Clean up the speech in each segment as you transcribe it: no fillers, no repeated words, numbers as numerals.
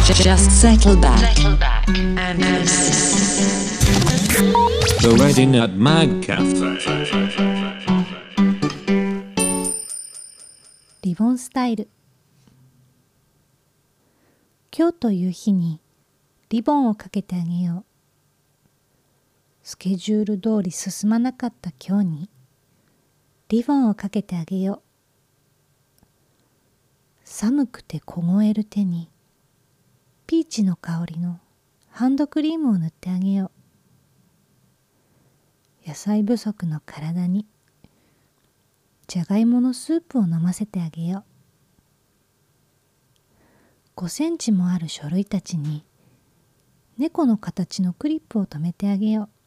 Just settle back and listen. The Ready Nut Mag Cafe. リボンスタイル。今日という日にリボンをかけてあげよう。スケジュール通り進まなかった今日にリボンをかけてあげよう。寒くて凍える手にピーチの香りのハンドクリームを塗ってあげよう。野菜不足の体にじゃがいものスープを飲ませてあげよう。5センチもある書類たちに猫の形のクリップを留めてあげよう。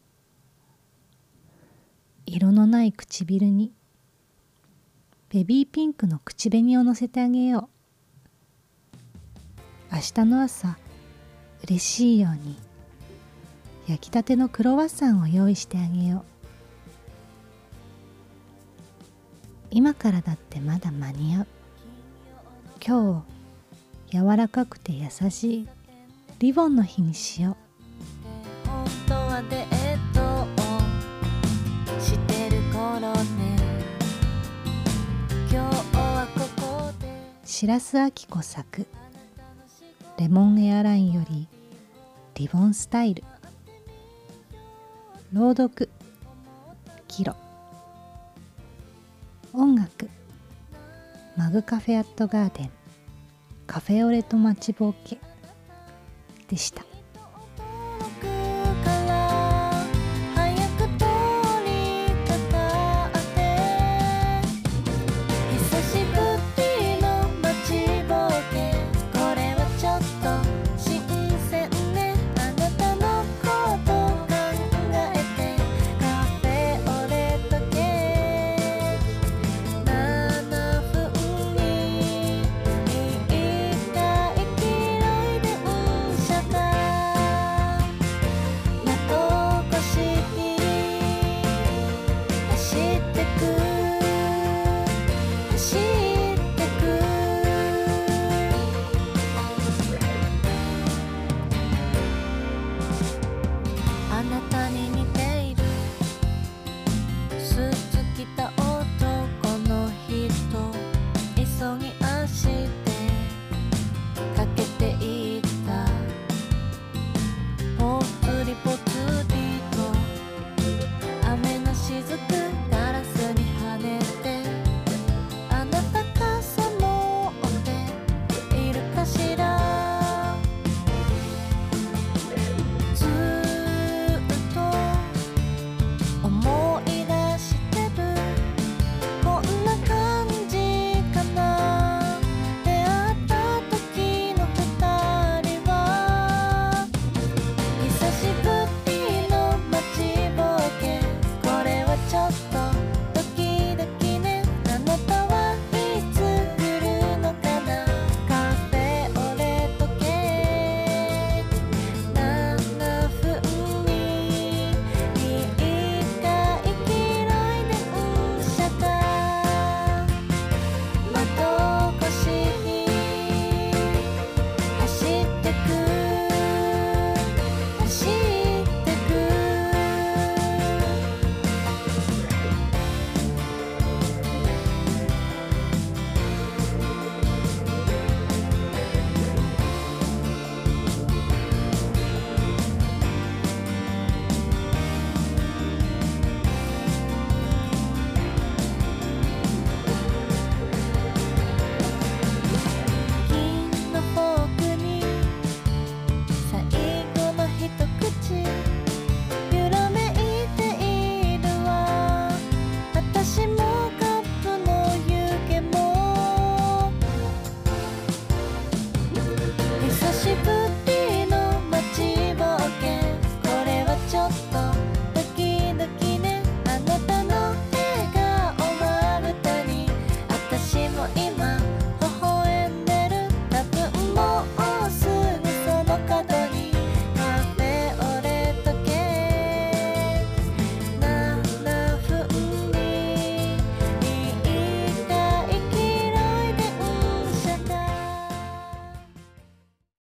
色のない唇にベビーピンクの口紅をのせてあげよう。明日の朝嬉しいように焼きたてのクロワッサンを用意してあげよう。今からだってまだ間に合う。今日柔らかくて優しいリボンの日にしよう。 本当はデートをしてる頃ね。今日はここで白洲明子作レモンエアラインよりリボンスタイル。朗読キロ。音楽マグカフェアットガーデンカフェオレと待ちぼうけでした。